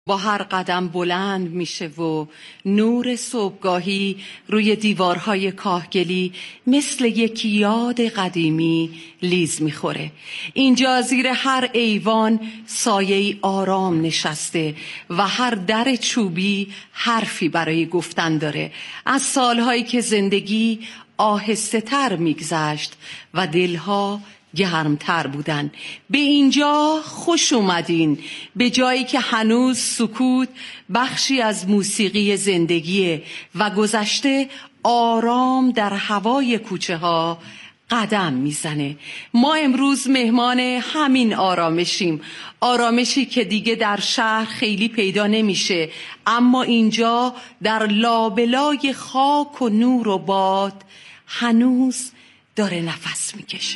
با هر قدم بلند میشه و نور صبحگاهی روی دیوارهای کاهگلی مثل یک یاد قدیمی لیز میخوره. اینجا زیر هر ایوان سایه‌ای آرام نشسته و هر در چوبی حرفی برای گفتن داره از سالهایی که زندگی آهسته تر میگذشت و دلها گرمتر بودن. به اینجا خوش اومدین، به جایی که هنوز سکوت بخشی از موسیقی زندگیه و گذشته آرام در هوای کوچه ها قدم میزنه. ما امروز مهمان همین آرامشیم، آرامشی که دیگه در شهر خیلی پیدا نمیشه، اما اینجا در لابلای خاک و نور و باد هنوز داره نفس میکشه.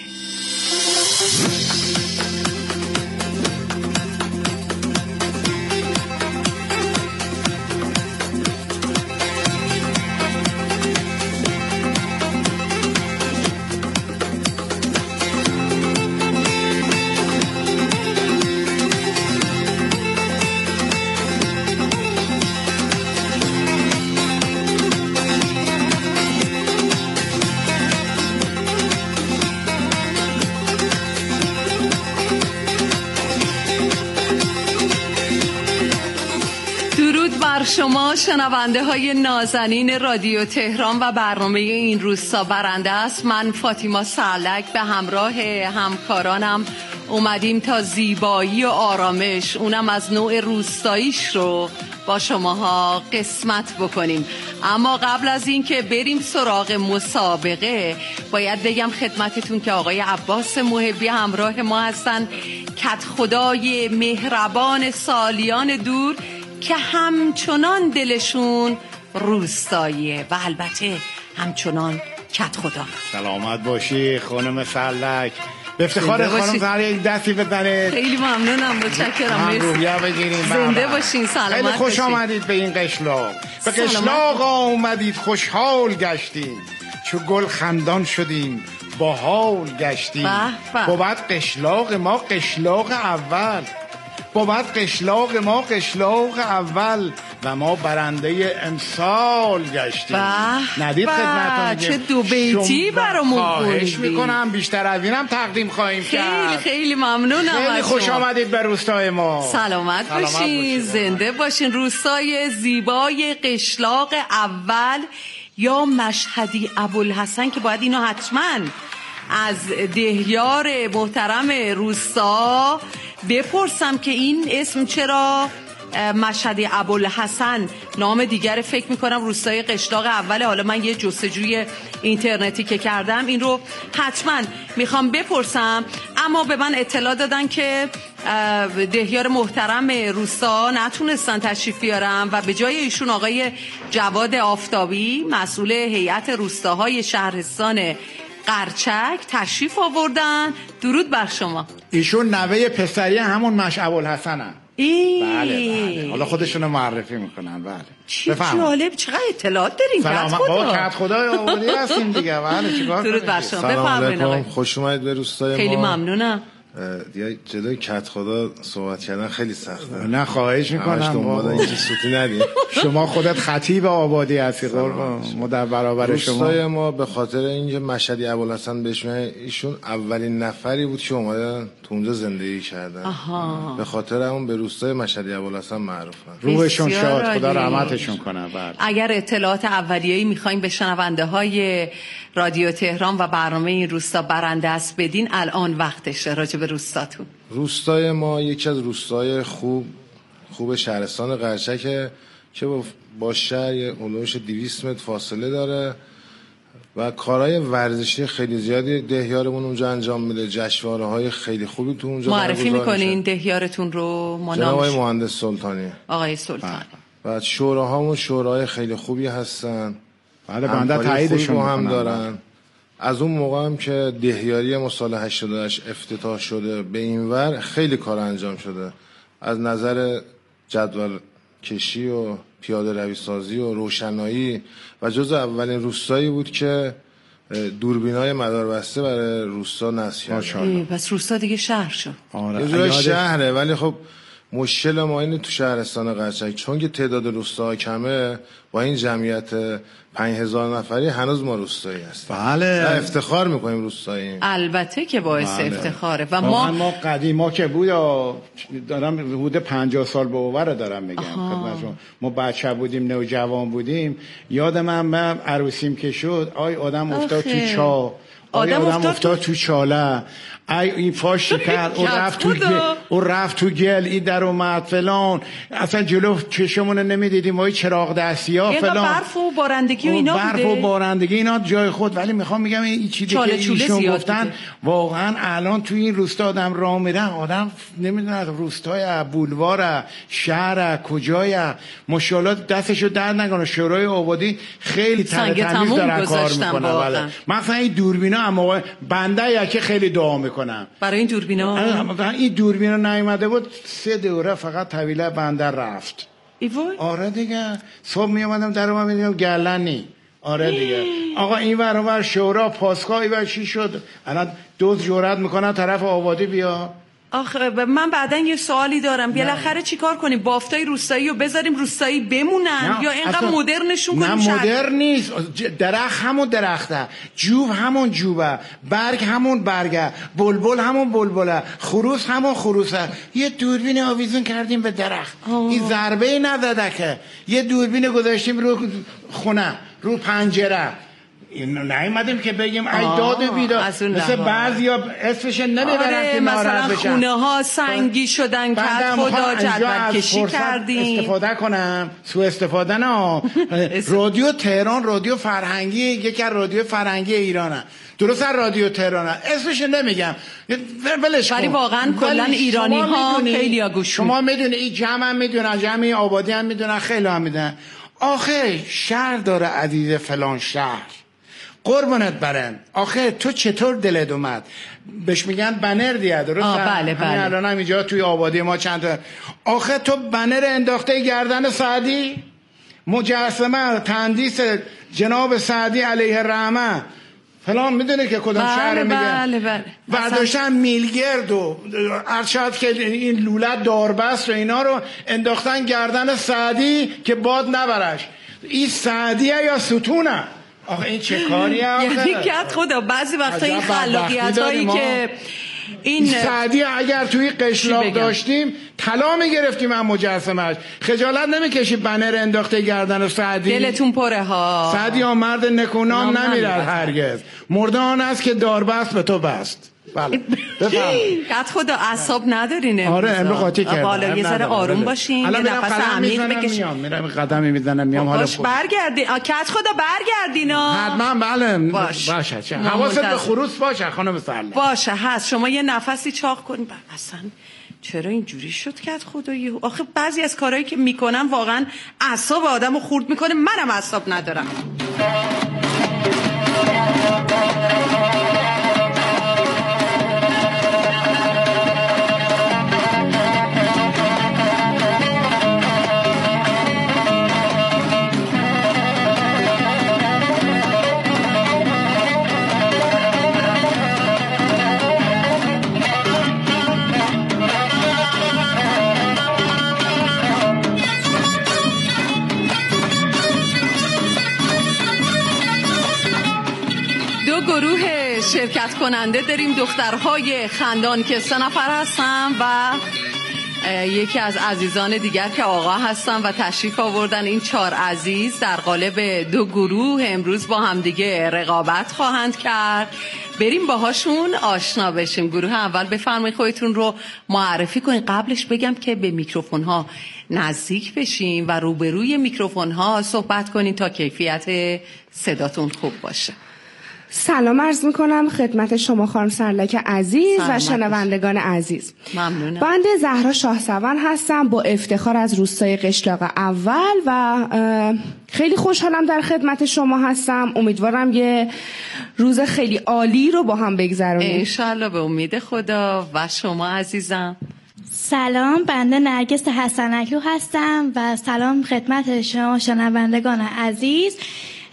شما شنونده های نازنین رادیو تهران و برنامه این روستا برنده است. من فاطیما سرلک به همراه همکارانم اومدیم تا زیبایی و آرامش، اونم از نوع روستاییش رو با شماها قسمت بکنیم. اما قبل از این که بریم سراغ مسابقه، باید بگم خدمتتون که آقای عباس محبی همراه ما هستن، کدخدای مهربان سالیان دور که همچنان دلشون روستاییه و البته همچنان کدخدا. سلامت باشی خانم سرلک، به افتخار خانم سرلک دستی بزنه. خیلی ممنونم، متشکرم. روحیه بگیریم. زنده باشین، سلامت خیلی خوش آمدید به این قشلاق. به قشلاق آمدید، خوشحال گشتیم، چو گل خندان شدیم، با حال گشتیم. بود قشلاق ما قشلاق اول، بود قشلاق ما قشلاق اول و ما برنده امسال گشتیم. ندید خدمتتون چه دو بیتی برامون خواهش میکنم، بیشتر از اینم تقدیم خواهیم کرد. خیلی خیلی ممنونم. خیلی خوش آمدید به روستای ما. سلامت باشین، زنده باشین. روستای زیبای قشلاق اول یا مشهدی ابوالحسن که باید اینو حتما از دهیار محترم روستا بپرسم که این اسم چرا مشهدی ابوالحسن، نام دیگر فکر میکنم روستای قشلاق اوله. حالا من یه جستجوی اینترنتی که کردم این رو حتما میخوام بپرسم، اما به من اطلاع دادن که دهیار محترم روستا نتونستن تشریف بیارن و به جای ایشون آقای جواد آفتابی مسئول هیئت روستاهای شهرستان قرچک تشریف آوردن. درود بر شما. ایشون نوه پسری همون مشعب الحسنن. بله. حالا خودشونو معرفی میکنن. بله. چه جالب، چقدر اطلاعات دارین. سلام بابا، کدخدای آوردی هستیم دیگه. بله چیکار کنیم. درود بر شما. سلام علیکم، خوش اومدید به روستای ما. خیلی ممنونم. دیگه جلوی کدخدا صحبت کردن خیلی سخته. نه خواهش میکنم بابا، اینجا سوتی ندید. شما خودت خطیب آبادی هستی قربان، ما در برابر شما. روستای ما به خاطر اینکه مشهدی ابوالحسن بهش میگن، ایشون اولین نفری بود که اومدن تو اونجا زندگی کردن. به خاطر اون به روستای مشهدی ابوالحسن معروفن. روحشون شاد، خدا رحمتشون کنه. اگر اطلاعات اولیه‌ای میخوایم به شنونده های رادیو تهران و برنامه این روستا برنده است بدین، الان وقتشه. راجع به روستاتون. روستای ما یکی از روستای خوب شهرستان قرچکه که با شهر علوش 200 متر فاصله داره و کارهای ورزشی خیلی زیادی دهیارمون اونجا انجام میده. جشنواره‌های خیلی خوبی تو اونجا معرفی میکنین دهیارتون رو؟ ما جناب آقای مهندس سلطانی. آقای سلطانی. بعد شوراهامون شورای خیلی خوبی هستن. بله بنده تاییدشون هم دارن. از اون موقع هم که دهیاری ما سال 88 افتتاح شده به این ور خیلی کار انجام شده، از نظر جدول کشی و پیاده روی سازی و روشنایی، و جزو اولین روستایی بود که دوربینای مداربسته برای روستا نصب کرد. پس روستا دیگه شهر شد. یه جور شهره، ولی خب مشکل ما اینه تو شهرستان قرچک چون که تعداد روستاها کمه، با این جمعیت 5000 نفری هنوز ما روستایی هستیم. بله، افتخار میکنیم روستایی. البته که باعث افتخاره. و ما قدیما که بود، دارم حدود 50 سال به اوور دارم میگم خدمتتون، ما بچه بودیم، نوجوان بودیم، یادم من عروسیم که شد، آدم افتاد تو چاه، آدم افتاد تو چاله، این پاش کرد، اون رفت تو گل، این در اومد فلان، اصلا جلو چشمون نمیدیدیم، وای چراغ دستی‌ها فلان، برف و بارندگی و اینا بوده، برف و بارندگی اینا جای خود. ولی میخوام میگم این چیزی که ایشون گفتن واقعا الان تو این روستا آدم راه میره، آدم نمیدونه روستای بولوار شهر کجای، ماشاءالله دستشو درد نکنه، شورای آبادی خیلی تمیز دارن کار میکنن. بله، مثلا این دوربینا اما بنده یکی خیلی دعا میکنم برای این دوربینا. این دوربینا نیومده بود 3 دوره فقط طویله بنده رفت. آره دیگه، صبح می اومدم در اومدم میدیدم گلنی. آره دیگه آقا این ور اون ور شورا پاسگاه این چی شد، الان دوز جرأت میکنن طرف آبادی بیا. آخه من بعدن یه سوالی دارم، بالاخره چیکار کنیم؟ بافتای روستایی رو بذاریم روستایی بمونن یا اینقدر مدرنشون کنیم؟ نه مدرن نیست، درخت همون درخته، جوب همون جوبه، برگ همون برگه، بلبل همون بلبله، خروس همون خروسه. یه دوربین آویزون کردیم به درخت، این ضربه ای نزده که، یه دوربین گذاشتیم رو خونه، رو پنجره. اینو نیومدیم که بگیم ای داد بیداد، مثل بعضیا اسمش نمیبرن که ناراحت بشن. خونه ها سنگی شدن که خدا جلوه کشی کردیم. استفاده کنم، سو استفاده نه. رادیو تهران رادیو فرهنگی، یکی از رادیو فرهنگی ایرانه، درست رادیو تهرانه، اسمش نمیگم، ولش کن. ولی واقعا کلا ایرانی ها خیلی ها گوش شما میدونی این جمع هم میدونن، جمعی آبادی هم میدونن، خیلی هم میدونن. آخه شهر داره عزیز فلان شهر، قربونت برن. آخه تو چطور دلت اومد بهش میگن بنر دیگه، درست؟ بله. الان هم اینجا توی آبادی ما چند تا، آخه تو بنر انداخته گردن سعدی، مجسمه تندیس جناب سعدی علیه الرحمه فلان، میدونه که کدوم شهر میگه. بله. برداشتن میلگرد و ارشاد که این لولت داربست و اینا رو انداختن گردن سعدی که باد نبرش. این سعدیه یا ستونه؟ آخه این چه کاریه؟ یعنی که خدا بعضی وقتا این خلاقیت هایی که این سعدی اگر توی قشلاق داشتیم طلا میگرفتیم هم مجسمش. خجالت نمیکشی بنر انداخته گردن سعدی؟ دلتون پره ها. سعدی ها مرد نکونام نمیرد هرگز، مردان است که داربست به تو بست. بله قد خدا اعصاب ندارین امروز. آره امروز قاطی کردم. حالا یه ذره آروم باشین، یه نفس عمیق بکشین. میرم قدمی میزنم میام. حالا برگردین قد خدا، برگردین حتما. بله باشه، حواست به خروس باشه خانم سلام. باشه هست. شما یه نفسی چاق کنین. اصلا چرا اینجوری شد که خدایی؟ آخه بعضی از کارهایی که میکنن واقعا اعصاب آدمو خورد میکنه. منم اعصاب ندارم. شرکت کننده داریم، دخترهای خندان که 3 نفر هستن و یکی از عزیزان دیگر که آقا هستن و تشریف آوردن. این 4 عزیز در قالب 2 گروه امروز با همدیگه رقابت خواهند کرد. بریم باهاشون آشنا بشیم. گروه اول بفرمایید خودتون رو معرفی کنین. قبلش بگم که به میکروفون ها نزدیک بشین و روبروی میکروفون ها صحبت کنین تا کیفیت صداتون خوب باشه. سلام عرض میکنم خدمت شما خانم سرلک عزیز و شنوندگان عزیز. ممنونم. بنده زهرا شاهسوان هستم، با افتخار از روستای قشلاق اول و خیلی خوشحالم در خدمت شما هستم. امیدوارم یه روز خیلی عالی رو با هم بگذرونیم انشالله به امید خدا. و شما عزیزم؟ سلام، بنده نرگس حسنکلو هستم و سلام خدمت شما شنوندگان عزیز.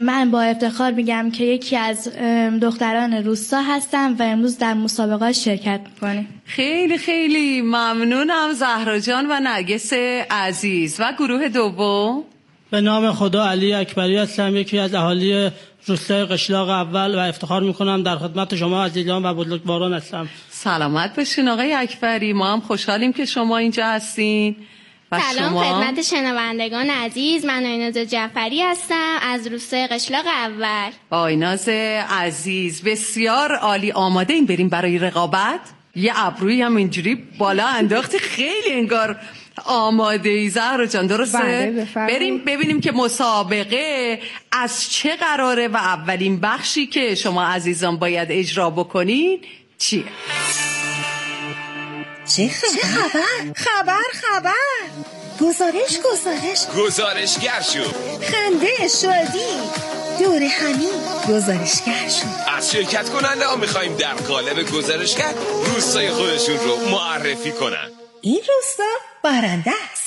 من با افتخار میگم که یکی از دختران روستا هستم و امروز در مسابقات شرکت میکنیم. خیلی خیلی ممنونم زهرا جان و نرگس عزیز. و گروه دوم؟ به نام خدا علی اکبری هستم، یکی از اهالی روستای قشلاق اول و افتخار میکنم در خدمت شما عزیزان و بزرگواران هستم. سلامت باشین آقای اکبری، ما هم خوشحالیم که شما اینجا هستین. سلام خدمت شنوندگان عزیز، من آیناز جعفری هستم از روستای قشلاق اول. آیناز عزیز بسیار عالی. آماده این بریم برای رقابت؟ یه ابروی هم اینجوری بالا انداختی، خیلی انگار آماده ای زهرا جان، درسته؟ بریم ببینیم که مسابقه از چه قراره و اولین بخشی که شما عزیزان باید اجرا بکنین چیه؟ چه خبر گزارشگر شو، خنده شادی دور همین گزارشگر شو. از شرکت کننده ها میخواییم در قالب گزارشگر روستای خودشون رو معرفی کنن. این روستا برنده است.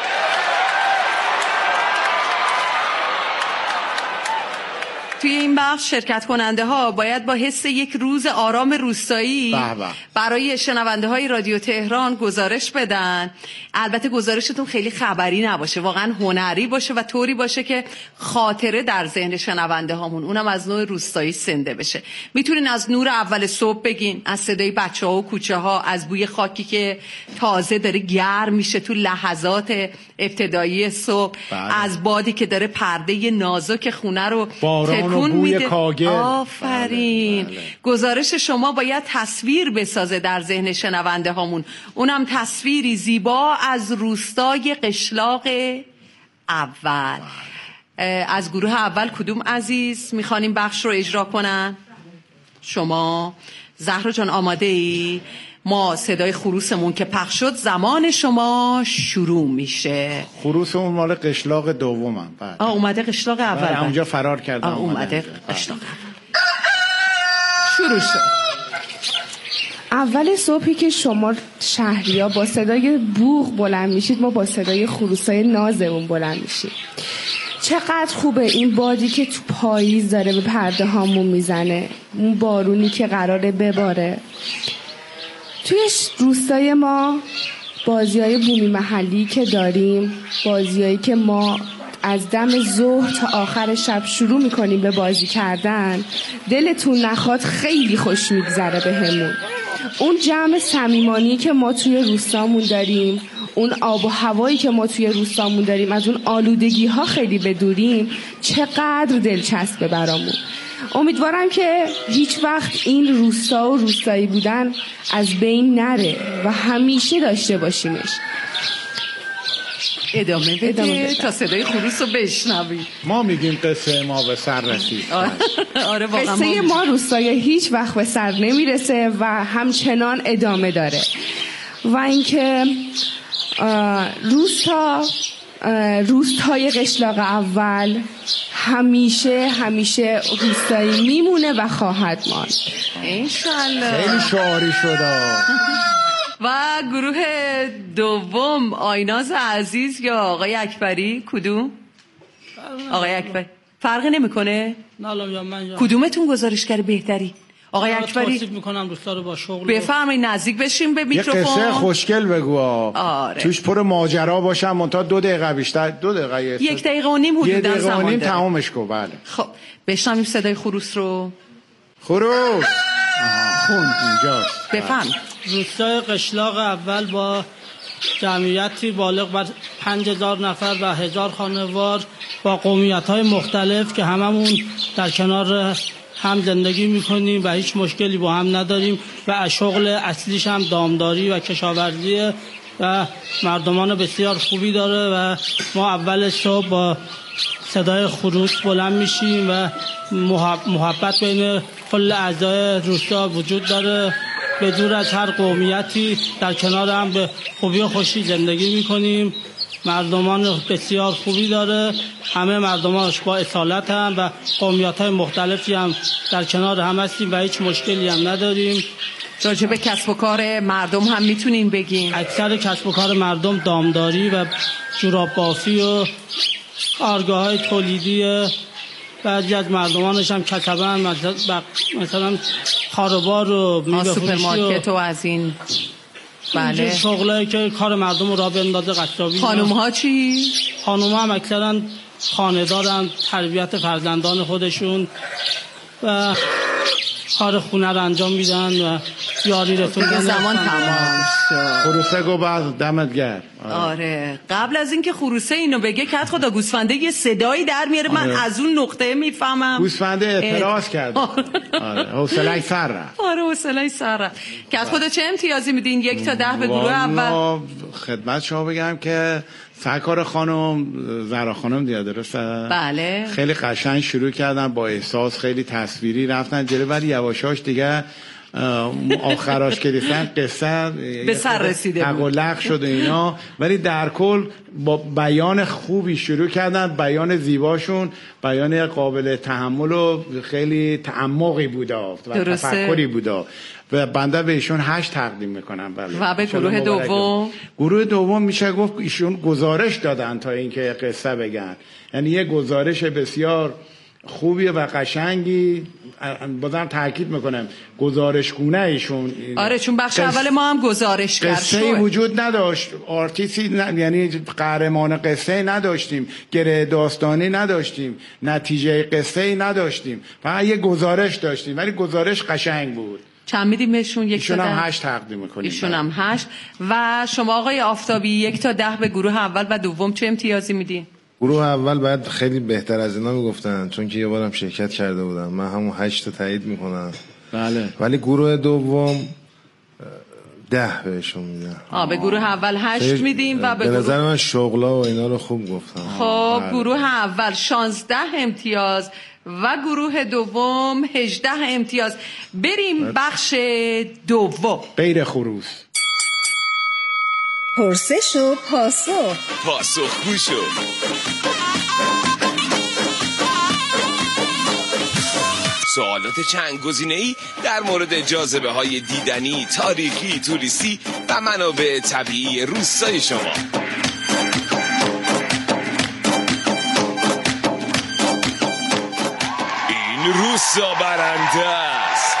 توی این بخش شرکت کننده ها باید با حس یک روز آرام روستایی برای شنونده های رادیو تهران گزارش بدن. البته گزارشتون خیلی خبری نباشه، واقعا هنری باشه و طوری باشه که خاطره در ذهن شنونده هامون اونم از نوع روستایی زنده بشه. میتونین از نور اول صبح بگین، از صدای بچه ها و کوچه ها، از بوی خاکی که تازه داره گرم میشه تو لحظات ابتدایی صبح، از بادی که داره پرده نازک خونه رو تکون میده. آفرین. گزارش شما باید تصویر بسازه در ذهن شنونده هامون، اونم تصویری زیبا از روستای قشلاق اول. از گروه اول کدوم عزیز میخوان این بخش رو اجرا کنن؟ شما زهرا جان آماده ای؟ ما صدای خروسمون که پخش شد زمان شما شروع میشه. خروسمون مال قشلاق دومم. اومده قشلاق اول. اونجا فرار کردم. اومده قشلاق اول. شروع شد. اول صبحی که شما شهریا با صدای بوق بلند میشید، ما با صدای خروسای نازمون بلند میشید. چقدر خوبه این بادی که تو پاییز داره به پرده هامون میزنه، اون بارونی که قراره بباره. توی روستای ما بازی‌های بومی محلی که داریم، بازی‌هایی که ما از دم ظهر تا آخر شب شروع میکنیم به بازی کردن، دلتون نخواد خیلی خوش میگذره بهمون. اون جمع صمیمانی که ما توی روستامون داریم، اون آب و هوایی که ما توی روستامون داریم، از اون آلودگی ها خیلی بدوریم، چقدر دلچسبه برامون. امیدوارم که هیچ وقت این روستا و روستایی بودن از بین نره و همیشه داشته باشیمش. ادامه بده تا صدای خروس رو بشنوی. ما میگیم قصه ما به سر رسید. آره واقعا قصه ما روستایی هیچ وقت به سر نمیرسه و همچنان ادامه داره. و اینکه روستای قشلاق اول همیشه روستایی میمونه و خواهد ماند انشالله. خیلی شعاری شده. و گروه دوم آیناز عزیز یا آقای اکبری کدوم؟ آقای اکبری فرقی نمیکنه؟ کدومتون گزارشگر بهتری؟ آقای اکبری توصیف میکنم دوستا رو با شغل. بفرمایید نزدیک بشیم به میکروفون. یه قصه خوشگل بگو. آره. توش پر ماجرا باشم منتها 2 دقیقه بیشتر 2 دقیقه 1 دقیقه و نیم حدودا زمان داره. تمامش کن. بله. خب بشنویم صدای خروس رو. خروس خوند اینجاست. بفهم. روستای قشلاق اول با جمعیتی بالغ بر 5000 نفر و 1000 خانوار با قومیت‌های مختلف که هممون در کنار هم زندگی میکنیم و هیچ مشکلی با هم نداریم و شغل اصلیش هم دامداری و کشاورزیه و مردمان بسیار خوبی داره و ما اول صبح با صدای خروس بلند میشیم و محبت بین کل اعضای روستا وجود داره. به دور از هر قومیتی در کنار هم به خوبی و خوشی زندگی میکنیم. مردمان بسیار خوبی داره، همه مردمانش با اصالت هم و قومیت‌های مختلفی هم در کنار هم هستیم و هیچ مشکلی هم نداریم. راجع به کسب و کار مردم هم میتونیم بگیم؟ اکثر کسب و کار مردم دامداری و جوراب بافی و کارگاه‌های تولیدی و بعضی از مردمانش هم کسبن، مثلا خاروبار و میوه فروشی سوپرمارکت و از این بله شغلایی که کار مردم رو راه بندازه. قصابی. خانوم‌ها چی؟ خانوم‌ها هم اکثرا خانه‌دارن، تربیت فرزندان خودشون و کار خونه رو انجام میدن و یاری رسوندن. زمان تمام شد. خروسه گو بعد دمت گرم. آره قبل از اینکه خروسه اینو بگه کت خدا گوسفنده یه صدایی در میاره. من از اون نقطه میفهمم گوسفنده اعتراض کرد. آره حوصله‌اش سر رفت. آره حوصله‌اش سر رفت. کت خدا چه امتیازی میدین 1 تا 10 به گروه اول؟ خدمت شما بگم که سرکار خانم زهرا خانم دیگه درسته؟ بله. خیلی قشنگ شروع کردن با احساس، خیلی تصویری رفتن جلو، ولی یواشاش دیگه آخراش که دیدن قصه به سر رسیده بود، تقلق شد اینا، ولی در کل با بیان خوبی شروع کردن. بیان زیباشون بیان قابل تحمل و خیلی تعمقی بوده و تفکری بوده و بنده به ایشون 8 تقدیم میکنم. بله. و به گروه دوم؟ گروه دوم میشه گفت ایشون گزارش دادن تا اینکه قصه بگن، یعنی یه گزارش بسیار خوبی و قشنگی. بازم تاکید میکنم گزارشگونه ایشون. آره چون بخش اول ما هم گزارشگر شد. قصه وجود نداشت، آرتیستی یعنی قهرمان قصه نداشتیم، گره داستانی نداشتیم، نتیجه قصه نداشتیم، فقط یه گزارش داشتیم، ولی گزارش قشنگ بود. چند میدیم بهشون؟ 1 تا 10. ایشون هم 8 تقدیم میکنیم. ایشون هم 8. و شما آقای آفتابی 1 تا 10 به گروه اول و دوم چه امتیازی میدین؟ گروه اول باید خیلی بهتر از اینا میگفتن، چون که یه بارم شرکت کرده بودم. من همون 8 تا تایید میکنم. بله. ولی گروه دوم 10 بهشون میدم. به گروه اول 8 میدیم و به نظر من شغلا و اینا رو خوب گفتن. خب گروه اول 16 امتیاز و گروه دوم 18 امتیاز. بریم بخش دوم. غیر خروس. پرسش و پاسخ. پاسخگو شو. سوالات چند گزینه‌ای در مورد جاذبه‌های دیدنی، تاریخی، توریستی و منابع طبیعی روستای شما. این روستا برنده است.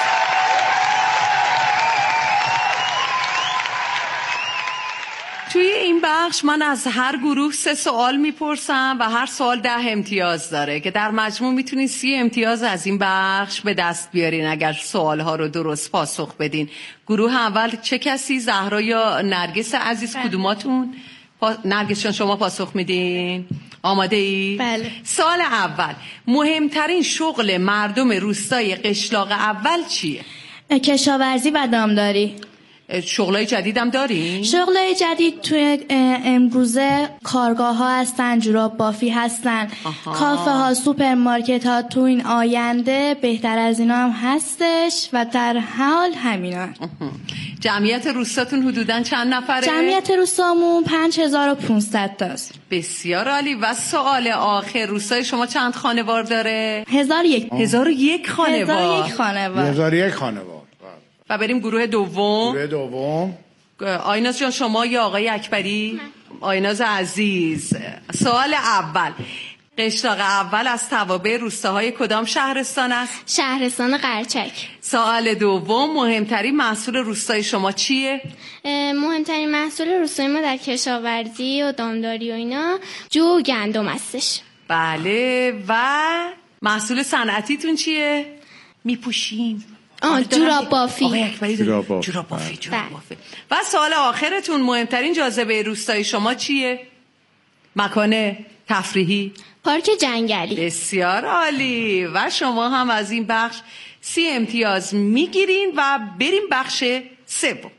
توی این بخش من از هر گروه 3 سوال میپرسم و هر سوال 10 امتیاز داره که در مجموع میتونین 30 امتیاز از این بخش به دست بیارین اگر سوالها رو درست پاسخ بدین. گروه اول چه کسی؟ زهرا یا نرگس عزیز؟ کدوماتون؟ نرگس جان شما پاسخ میدین؟ آماده ای؟ بله. سوال اول، مهمترین شغل مردم روستای قشلاق اول چیه؟ کشاورزی و دامداری. شغلای جدید هم دارین؟ شغلای جدید توی امروزه کارگاه ها هستن، جوراب بافی هستن، کافه ها، سوپرمارکت ها. تو این آینده بهتر از اینا هم هستش و در حال همینا. جمعیت روستاتون حدوداً چند نفره؟ جمعیت روستامون 5500 تاست. بسیار عالی. و سوال آخر، روستای شما چند خانوار داره؟ 1001. 1001 خانوار. 1001 خانوار. 1001 خانوار. و بریم گروه دوم. گروه دوم آیناز جان شما یا آقای اکبری؟ آیناز عزیز، سوال اول، قشلاق اول از توابع روستاهای کدام شهرستان است؟ شهرستان قرچک. سوال دوم، مهمترین محصول روستای شما چیه؟ مهمترین محصول روستای ما در کشاورزی و دامداری و اینا جو و گندم هستش. بله. و محصول صنعتیتون چیه؟ میپوشین؟ جوراب بافی. آقای اکبری جوراب بافی. و سوال آخرتون، مهمترین جاذبه روستای شما چیه؟ مکان تفریحی؟ پارک جنگلی. بسیار عالی. و شما هم از این بخش 30 امتیاز میگیرین و بریم بخش سوم.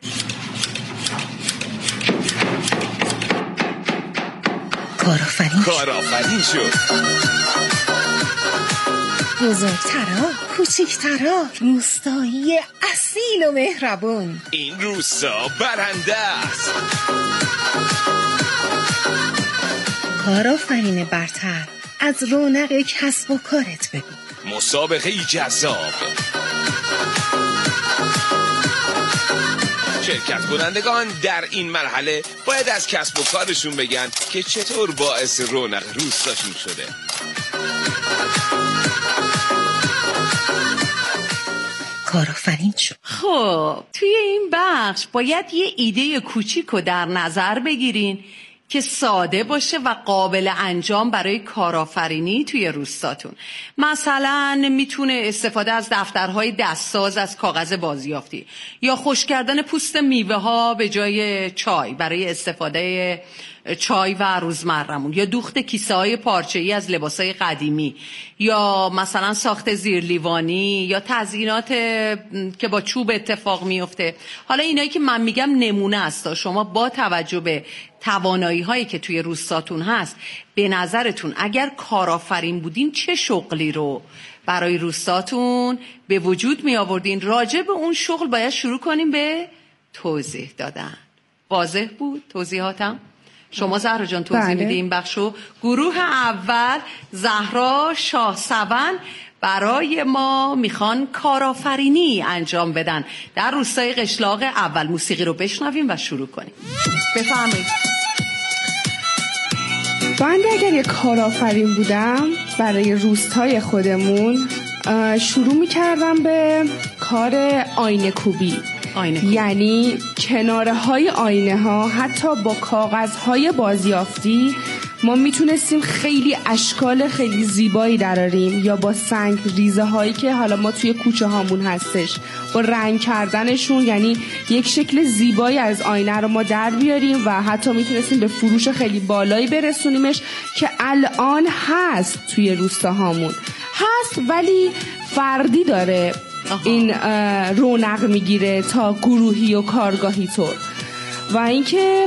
کارآفرین شد. بزرگترا، کوچیکترا، روستایی اصیل و مهربون. این روستا برنده است. کارآفرین برتر، از رونق کسب و کارت بگو. مسابقه جذاب. شرکت کنندگان در این مرحله باید از کسب و کارشون بگن که چطور باعث رونق روستاشون شده. کارآفرین شد. خب توی این بخش باید یه ایده کوچیکو در نظر بگیرین که ساده باشه و قابل انجام برای کارآفرینی توی روستاتون. مثلا میتونه استفاده از دفترهای دستساز از کاغذ بازیافتی یا خشک کردن پوست میوه ها به جای چای برای استفاده چای و روزمرمون، یا دوخت کیسه های پارچه‌ای از لباسای قدیمی، یا مثلا ساخت زیرلیوانی یا تزیینات که با چوب اتفاق میفته. حالا اینایی که من میگم نمونه است، شما با توجه به توانایی هایی که توی روستاتون هست به نظرتون اگر کارآفرین بودین چه شغلی رو برای روستاتون به وجود می آوردین؟ راجع به اون شغل باید شروع کنیم به توضیح دادن. واضح بود توضیحاتم؟ شما زهرا جان توضیح میدی این بخشو. گروه اول زهرا شاهسون برای ما میخوان کارآفرینی انجام بدن در روستای قشلاق اول. موسیقی رو بشنویم و شروع کنیم. بفرمایید. بنده اگر یک کارآفرین بودم برای روستای خودمون شروع میکردم به کار آینه کوبی. یعنی کناره های آینه ها حتی با کاغذ های بازیافتی ما میتونستیم خیلی اشکال خیلی زیبایی دراریم، یا با سنگ ریزه هایی که حالا ما توی کوچه هامون هستش با رنگ کردنشون، یعنی یک شکل زیبایی از آینه رو ما در بیاریم و حتی میتونستیم به فروش خیلی بالایی برسونیمش که الان هست توی روستاهامون هست، ولی فردی داره این رونق میگیره تا گروهی و کارگاهی طور. و اینکه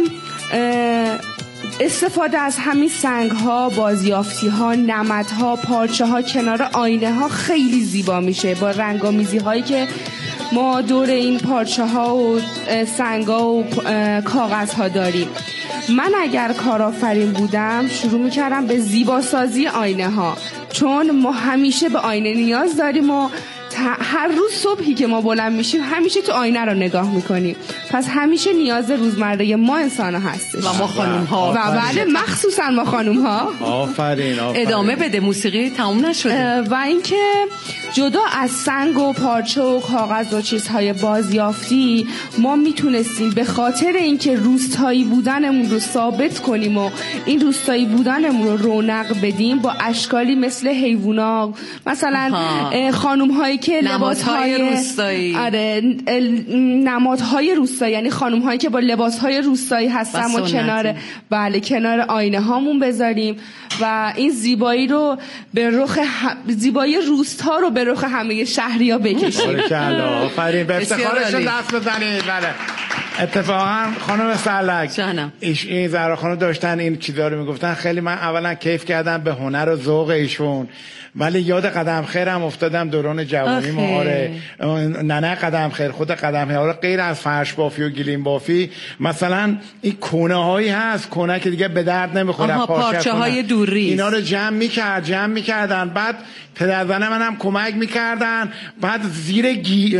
استفاده از همین سنگ ها، بازیافتی ها، نمد ها، پارچه ها کنار آینه ها خیلی زیبا میشه با رنگامیزی هایی که ما دور این پارچه ها و سنگ ها و کاغذ ها داریم. من اگر کارآفرین بودم شروع میکردم به زیباسازی آینه ها، چون ما همیشه به آینه نیاز داریم و هر روز صبحی که ما بلند میشیم همیشه تو آینه رو نگاه میکنیم، پس همیشه نیاز روزمره ما انسان ها هستش و ما خانوم ها و بله مخصوصا ما خانوم ها. آفرین. ادامه بده، موسیقی تموم نشده. و اینکه جدا از سنگ و پارچه و کاغذ و چیزهای بازیافتی ما میتونستیم به خاطر اینکه روستایی بودنمون رو ثابت کنیم و این روستایی بودنمون رو رونق بدیم با اشکالی مثل حیوونا، مثلا خانوم هایی که لباسهای روستایی، نمادهای روستایی، یعنی خانم هایی که با لباسهای روستایی هستن و کنار آینه هامون بذاریم و این زیبایی رو به رخ زیبایی روستا رو به رخ همه شهریا بکشیم. آفرین. به افتخارشون دست بزنید. بله اتفاقا خانم سرلک این زهرا خانم داشتن این چیزا رو میگفتن، خیلی من اولا کیف کردم به هنر و ذوق ایشون، ولی یاد قدم خیرم افتادم دوران جوانی مهاره. ننه قدم خیر، خود قدم خیر، غیر از فرش بافی و گلیم بافی مثلا این کونه هایی هست، کونه که دیگه به درد نمیخوره، پارچه های دوری اینا رو جمع میکردن بعد پدرزنه منم کمک میکردن، بعد زیر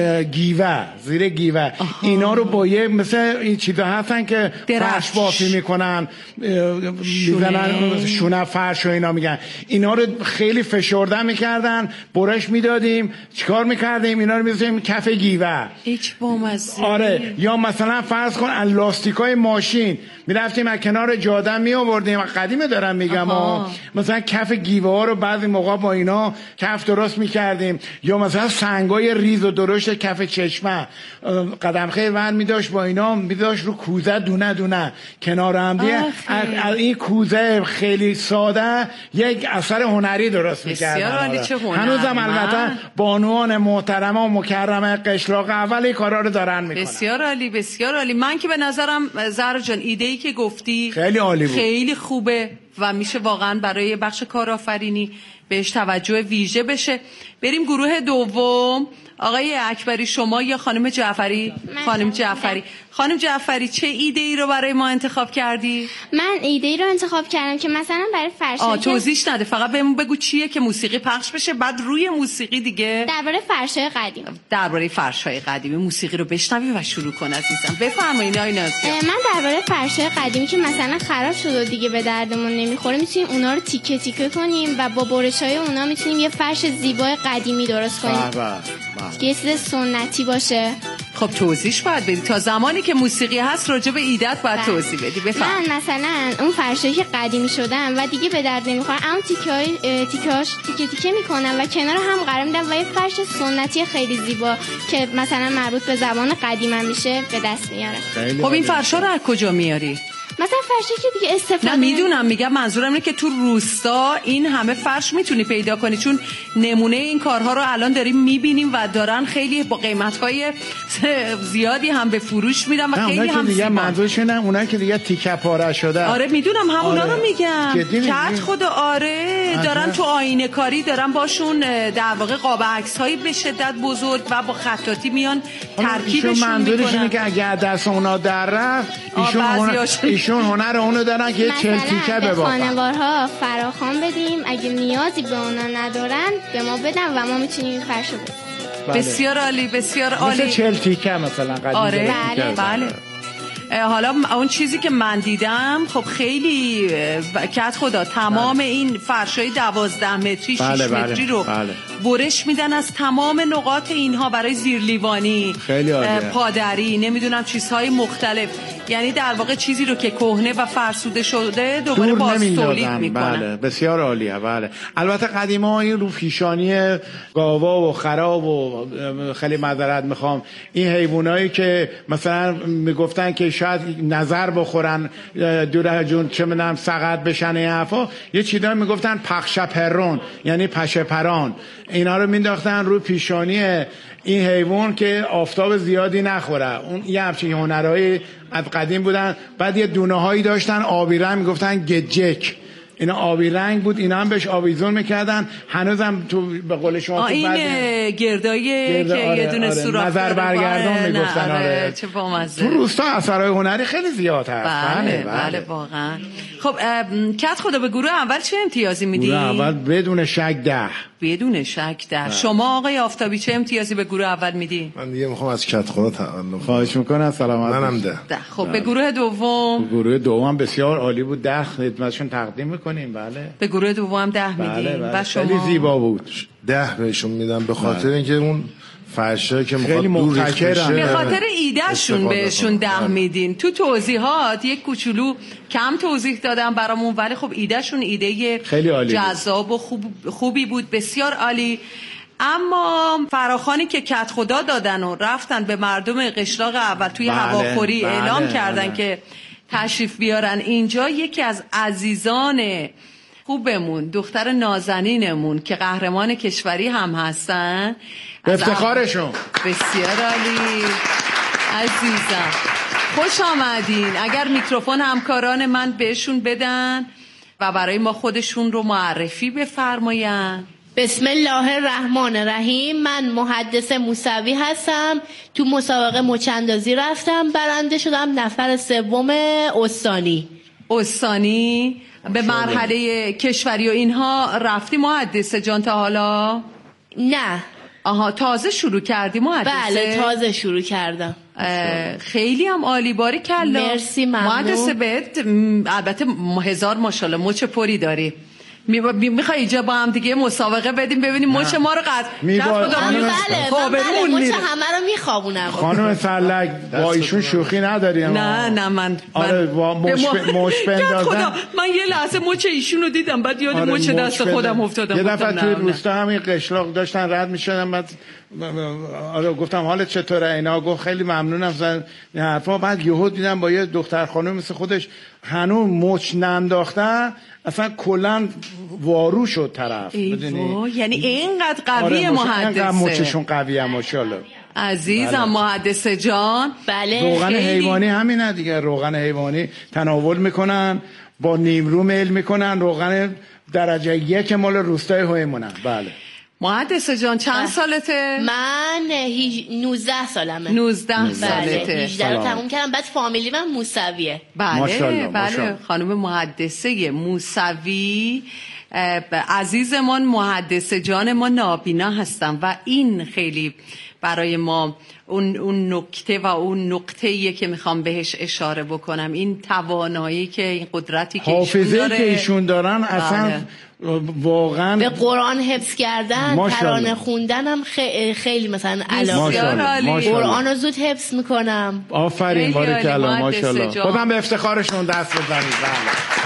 گیوه اینا رو با یه مثل این چیزا هستن که فرش بافی میکنن، میزنن شونه فرش و اینا میگن، اینا رو خیلی فشرده میکردن، برش میدادیم، چیکار میکردیم اینا رو میذاشتیم کف گیوه. هیچ بامزه. آره. یا مثلا فرض کن لاستیکای ماشین میرفتیم از کنار جاده می آوردیم، قدیمه دارم میگم، مثلا کف گیوه ها رو بعضی موقع با اینا کف درست میکردیم، یا مثلا سنگای ریز و درشت کف چشمه قدم خیر ون میداشت با اینا میداشت رو کوزه دونه دونه کنار هم دیگه از این کوزه خیلی ساده یک اثر هنری درست میکردن. هنوزم البته بانوان محترمه و مکرمه قشلاق اول این کارا رو دارن میکنن. بسیار عالی، بسیار عالی. من که به نظرم زهرا جان ایده‌ای که گفتی خیلی عالی بود، خیلی خوبه و میشه واقعا برای بخش کارآفرینی بهش توجه ویژه بشه. بریم گروه دوم. آقای اکبری شما یا خانم جعفری؟ خانم جعفری چه ایده ای رو برای ما انتخاب کردی؟ من ایده ای رو انتخاب کردم که مثلا برای فرشایی توضیحش نده، فقط بهمون بگو چیه که موسیقی پخش بشه، بعد روی موسیقی دیگه درباره فرشای قدیمی موسیقی رو بشنوی و شروع کن عزیزم. بفرمایید آقای نازیه. من درباره فرشای قدیمی که مثلا خراب شده و دیگه به دردمون نمیخوره میتونیم اونا رو تیکه تیکه کنیم و با برش‌های اونا میتونیم یه فرش زیبای قدیمی درست کنیم که یه چیز سنتی باشه. خب توضیحش باید بدی، تا زمانی که موسیقی هست راجع به ایده‌ات باید توضیح بدی. بفهم. من مثلا اون فرشایی که قدیمی شدن و دیگه به درد نمیخورن اون تیکه تیکه میکنم و کنار هم قرار میدم و یه فرش سنتی خیلی زیبا که مثلا مربوط به زبان قدیم میشه به دست میاره. خب این فرشا رو از کجا میاری؟ مثلا فرشی که دیگه استفاده نه میدونم، میگم منظورم اینه که تو روستا این همه فرش میتونی پیدا کنی، چون نمونه این کارها رو الان داریم میبینیم و دارن خیلی با قیمت‌های زیادی هم به فروش میدن و خیلی هم دیگه زیبا. منظورشون اونایی که دیگه تیکه پاره شده. آره میدونم همونا رو میگم. کت خدا دارن تو آینه کاری دارن باشون در واقع قاب عکس‌هایی به شدت بزرگ و با خطاطی میان ترکیبشون میکنن. منظورش اینه که اگه دست اونا در رفت ایشون هنر اونو دارن که 40 تیکه ببافن. خانوارها فراخوان بدیم، اگه نیازی به اونا ندارن به ما بدن و ما میتونیم این فرشو بدیم. بسیار عالی، بسیار عالی. مثل 40 تیکه مثلا قدیم. آره بله. حالا اون چیزی که من دیدم خب خیلی کت خدا تمام این فرشای 12 متری 6 متری رو برش میدن از تمام نقاط اینها برای زیرلیوانی، پادری، نمیدونم چیزهای مختلف، یعنی در واقع چیزی رو که کهنه و فرسوده شده دوباره باز تولید میکنن. بله بسیار عالیه. بله البته قدیما این رو پیشانی گاوا و خراب و خیلی معذرت میخوام این حیوانایی که مثلا میگفتن که شاید نظر بخورن دوره جون چه میدونم سقط بشن این حرفا، یه چیزا میگفتن پخشه پرون یعنی پشه پران، اینا رو مینداختن رو پیشانی این حیوان که آفتاب زیادی نخوره. اون یه همچین هنرهایی از قدیم بودن. بعد یه دونه هایی داشتن آبی رنگ میگفتن گجک، اینا آبی رنگ بود، اینا هم بهش آویزون میکردن. هنوزم تو به قول شما تو این گردایی که یه دونه سوراخ نظر برگردان میگفتن. آره چه بامزه. تو روستا اثرهای هنری خیلی زیاد هست. بله واقعا. خب کت خدا به گروه اول چه امتیازی میدی؟ گروه اول بدون شک 10. بدون شک 10. شما آقای آفتابی چه امتیازی به گروه اول میدی؟ من دیگه میخوام از کت خدا تعلق. خواهش میکنم. سلامت. منم 10. خب به گروه دوم؟ گروه دوم بسیار عالی بود. 10 خدمتشون تقدیم میکنیم. بله. به گروه دوم 10 میدیم. و شما خیلی زیبا بود. 10 بهشون میدم به خاطر اینکه اون فرشه که خیلی مبتکرن، به خاطر ایدهشون بهشون 10 میدین. تو توضیحات یک کوچولو کم توضیح دادم برامون، ولی خب ایدهشون ایده جذاب و خوبی بود. بسیار عالی. اما فراخوانی که کت خدا دادن و رفتن به مردم قشلاق اول توی هواخوری اعلام کردن که تشریف بیارن اینجا، یکی از عزیزان خوبمون دختر نازنینمون که قهرمان کشوری هم هستن، افتخارشون. بسیار عالی عزیزم، خوش آمدین. اگر میکروفون همکاران من بهشون بدن و برای ما خودشون رو معرفی بفرماین. بسم الله الرحمن الرحیم. من محدث موسوی هستم. تو مسابقه مچ‌اندازی رفتم، برنده شدم نفر سوم استانی. به مرحله کشوری و اینها رفتی محدث جان تا حالا؟ نه. آها تازه شروع کردی محدثه؟ بله تازه شروع کردم. خیلی هم عالی، باری کلا. مرسی، ممنون. محدثه بهت البته 1000 ماشاءالله مچ پری داری. میخوای اینجا با هم دیگه مسابقه بدیم ببینیم مچ ما رو بله مچ همه رو میخوابونم. خانم سرلک با ایشون شوخی نداریم. نه من آره مچ بندازن. من یه لحظه مچ ایشون رو دیدم بعد یاد مچ دست خودم افتادم. یه دفعه توی روستا همین قشلاق داشتن رد میشدن، بعد آره گفتم حالت چطوره؟ اینا گفت خیلی ممنونم حرفا. بعد یهو دیدم با یه دختر خانم مثل خودش هنوز مچ ننداختن، اصلا کلا وارو شد طرف. یعنی اینقدر قویه محدثه. اینقدر مچشون قویه ماشاءالله. عزیزم محدثه جان. بله روغن حیوانی همینه دیگه، روغن حیوانی تناول میکنن با نیمرو میل میکنن. روغن درجه 1 مال روستای هویمونن. بله. مهندسه جان چند سالته؟ من 19 سالمه. 19 سالته. 18 رو تموم کردم. بعد فامیلی من موسویه. بله بله. خانم مهندسه موسوی عزیزمان، مهندسه جان ما نابینا هستن و این خیلی برای ما اون نکته و اون نقطه‌ایه که میخوام بهش اشاره بکنم، این توانایی که این قدرتی که حافظه‌ای که ایشون دارن اصلا واقعا به قرآن حفظ کردن، ترانه خوندن هم خیلی مثلا علاقه. قرآن رو زود حفظ میکنم. آفرین بارک الله، ماشاءالله. خودم به افتخارشون دست بزنید.